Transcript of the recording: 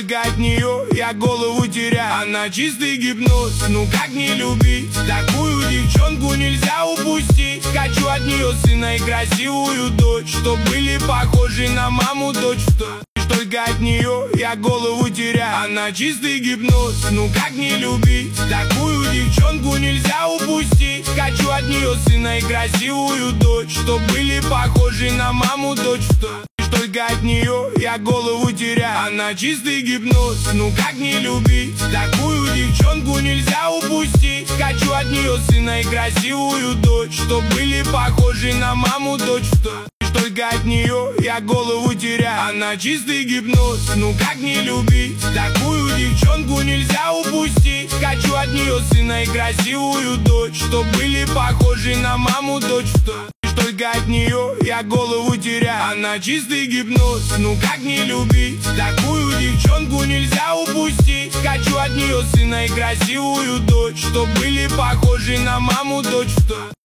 только от нее я голову теряю. Она чистый гипноз, ну как не любить? Такую девчонку нельзя упустить. Хочу от нее сына и красивую дочь, чтоб были похожи на маму, дочь. Только от нее я голову теряю. Она чистый гипноз, ну как не любить? Такую девчонку нельзя упустить. Хочу от нее сына и красивую дочь, чтоб были похожи на маму, дочь. Только от нее я голову теряю. Она чистый гипноз, ну как не любить? Такую девчонку нельзя упустить. Хочу от нее сына и красивую дочь, чтоб были похожи на маму, дочь. Только от нее я голову теряю. Она чистый гипноз, ну как не любить? Такую девчонку нельзя упустить. Хочу от нее сына и красивую дочь, чтоб были похожи на маму, дочь. Только от нее я голову теряю. Она чистый гипноз, ну как не любить? Такую девчонку нельзя упустить. Хочу от нее сына и красивую дочь, чтоб были похожи на маму, дочь.